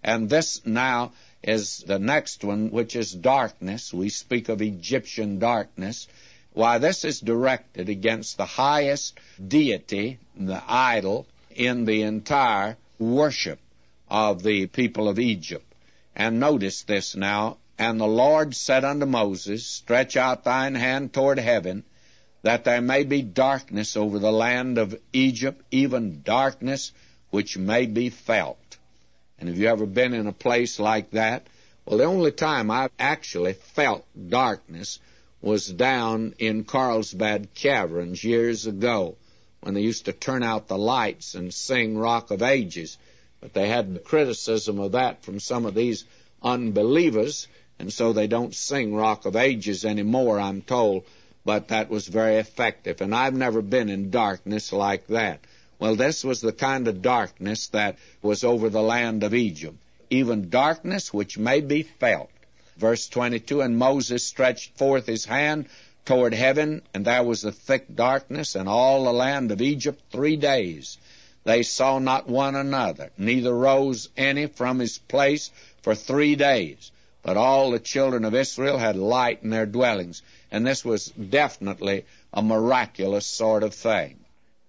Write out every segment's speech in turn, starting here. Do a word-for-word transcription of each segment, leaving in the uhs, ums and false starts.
And this now is the next one, which is darkness. We speak of Egyptian darkness. Why, this is directed against the highest deity, the idol, in the entire worship of the people of Egypt. And notice this now. And the Lord said unto Moses, stretch out thine hand toward heaven, that there may be darkness over the land of Egypt, even darkness which may be felt. And have you ever been in a place like that? Well, the only time I've actually felt darkness was down in Carlsbad Caverns years ago, when they used to turn out the lights and sing Rock of Ages. But they had criticism of that from some of these unbelievers, and so they don't sing Rock of Ages anymore, I'm told. But that was very effective, and I've never been in darkness like that. Well, this was the kind of darkness that was over the land of Egypt, even darkness which may be felt. Verse twenty-two, and Moses stretched forth his hand toward heaven, and there was a thick darkness in all the land of Egypt three days. They saw not one another, neither rose any from his place for three days. But all the children of Israel had light in their dwellings. And this was definitely a miraculous sort of thing.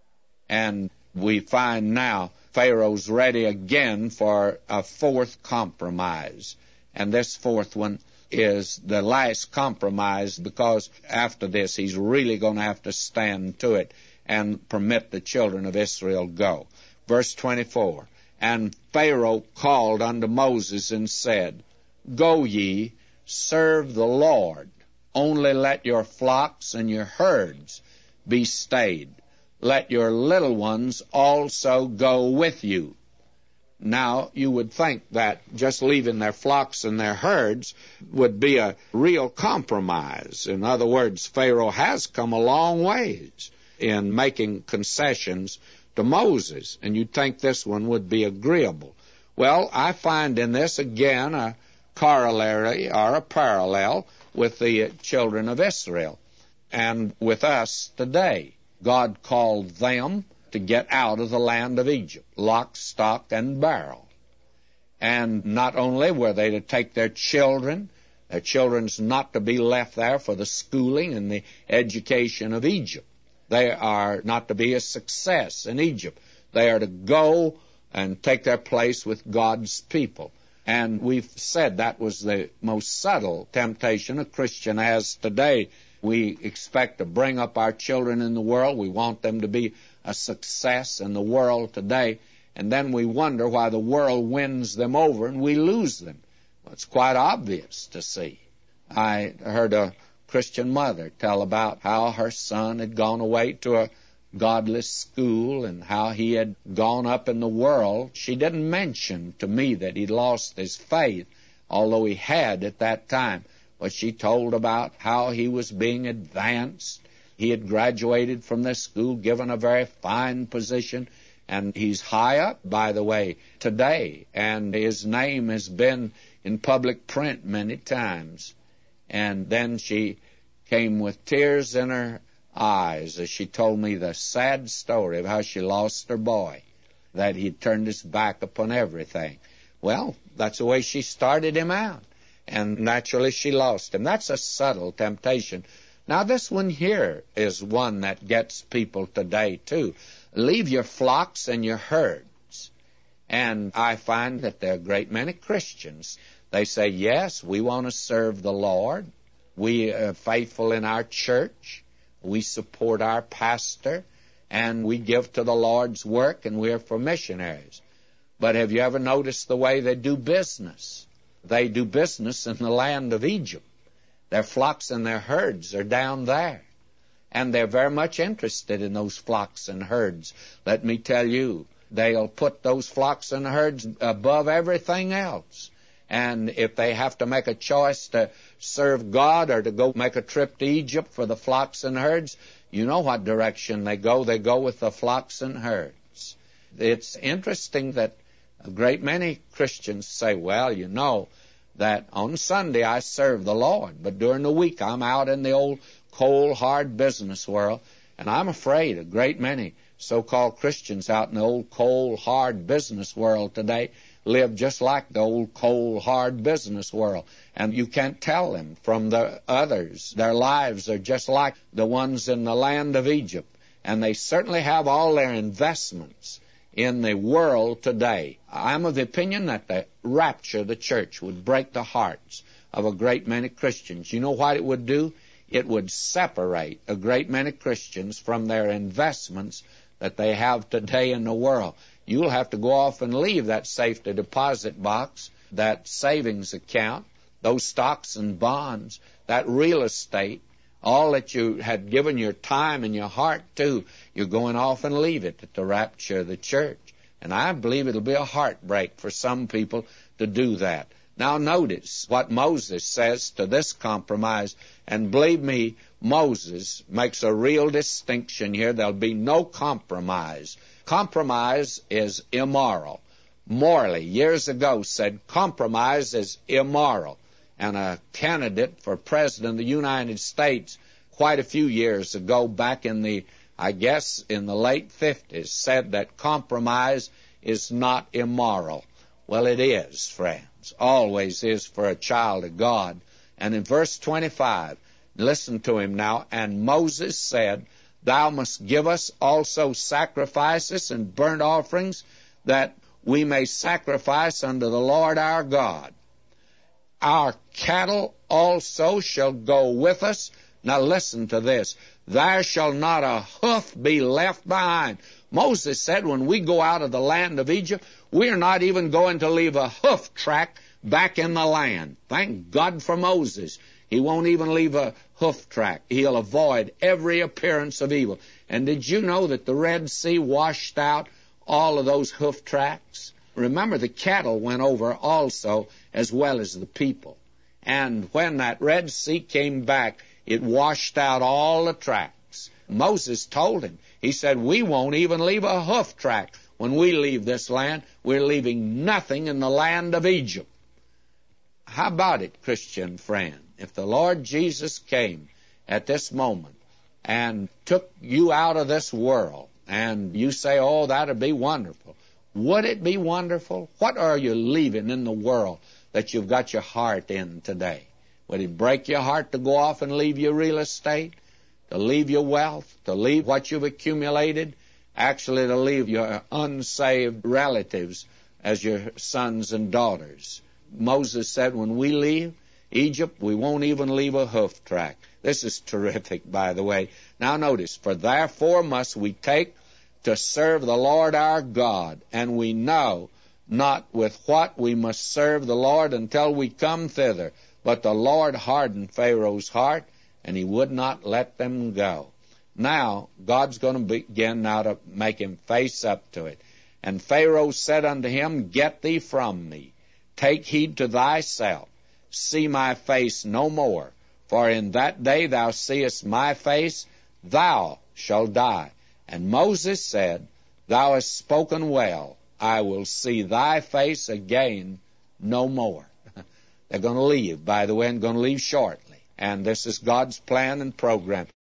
And we find now Pharaoh's ready again for a fourth compromise. And this fourth one is the last compromise, because after this he's really going to have to stand to it and permit the children of Israel go. Verse twenty-four, and Pharaoh called unto Moses and said, go ye, serve the Lord. Only let your flocks and your herds be stayed. Let your little ones also go with you. Now, you would think that just leaving their flocks and their herds would be a real compromise. In other words, Pharaoh has come a long ways in making concessions to Moses, and you'd think this one would be agreeable. Well, I find in this, again, a corollary or a parallel with the children of Israel and with us today. God called them to get out of the land of Egypt, lock, stock, and barrel. And not only were they to take their children, their children's not to be left there for the schooling and the education of Egypt. They are not to be a success in Egypt. They are to go and take their place with God's people. And we've said that was the most subtle temptation a Christian has today. We expect to bring up our children in the world. We want them to be a success in the world today. And then we wonder why the world wins them over and we lose them. Well, it's quite obvious to see. I heard a Christian mother tell about how her son had gone away to a godless school and how he had gone up in the world. She didn't mention to me that he'd lost his faith, although he had at that time. But she told about how he was being advanced. He had graduated from this school, given a very fine position, and he's high up, by the way, today, and his name has been in public print many times. And then she came with tears in her eyes as she told me the sad story of how she lost her boy, that he'd turned his back upon everything. Well, that's the way she started him out, and naturally she lost him. That's a subtle temptation. Now, this one here is one that gets people today, too. Leave your flocks and your herds. And I find that there are a great many Christians. They say, yes, we want to serve the Lord. We are faithful in our church. We support our pastor, and we give to the Lord's work, and we're for missionaries. But have you ever noticed the way they do business? They do business in the land of Egypt. Their flocks and their herds are down there, and they're very much interested in those flocks and herds. Let me tell you, they'll put those flocks and herds above everything else. And if they have to make a choice to serve God or to go make a trip to Egypt for the flocks and herds, you know what direction they go. They go with the flocks and herds. It's interesting that a great many Christians say, well, you know, that on Sunday I serve the Lord, but during the week I'm out in the old cold, hard business world. And I'm afraid a great many so-called Christians out in the old cold, hard business world today live just like the old cold, hard business world, and you can't tell them from the others. Their lives are just like the ones in the land of Egypt, and they certainly have all their investments in the world today. I'm of the opinion that the rapture of the church would break the hearts of a great many Christians. You know what it would do? It would separate a great many Christians from their investments that they have today in the world. You'll have to go off and leave that safety deposit box, that savings account, those stocks and bonds, that real estate, all that you had given your time and your heart to. You're going off and leave it at the rapture of the church. And I believe it'll be a heartbreak for some people to do that. Now notice what Moses says to this compromise, and believe me, Moses makes a real distinction here. There'll be no compromise. Compromise is immoral. Morley, years ago, said compromise is immoral. And a candidate for president of the United States quite a few years ago, back in the, I guess, in the late fifties, said that compromise is not immoral. Well, it is, friends. Always is for a child of God. And in verse twenty-five, listen to him now. And Moses said, Thou must give us also sacrifices and burnt offerings, that we may sacrifice unto the Lord our God. Our cattle also shall go with us. Now listen to this. There shall not a hoof be left behind. Moses said when we go out of the land of Egypt, we are not even going to leave a hoof track back in the land. Thank God for Moses. He won't even leave a hoof track. He'll avoid every appearance of evil. And did you know that the Red Sea washed out all of those hoof tracks? Remember, the cattle went over also, as well as the people. And when that Red Sea came back, it washed out all the tracks. Moses told him, he said, we won't even leave a hoof track. When we leave this land, we're leaving nothing in the land of Egypt. How about it, Christian friend? If the Lord Jesus came at this moment and took you out of this world, and you say, oh, that'd be wonderful. Would it be wonderful? What are you leaving in the world that you've got your heart in today? Would it break your heart to go off and leave your real estate, to leave your wealth, to leave what you've accumulated, actually to leave your unsaved relatives as your sons and daughters? Moses said, when we leave Egypt, we won't even leave a hoof track. This is terrific, by the way. Now notice, for therefore must we take to serve the Lord our God, and we know not with what we must serve the Lord until we come thither. But the Lord hardened Pharaoh's heart, and he would not let them go. Now, God's going to begin now to make him face up to it. And Pharaoh said unto him, Get thee from me. Take heed to thyself. See my face no more. For in that day thou seest my face, thou shalt die. And Moses said, Thou hast spoken well. I will see thy face again no more. They're going to leave, by the way, and going to leave shortly. And this is God's plan and program.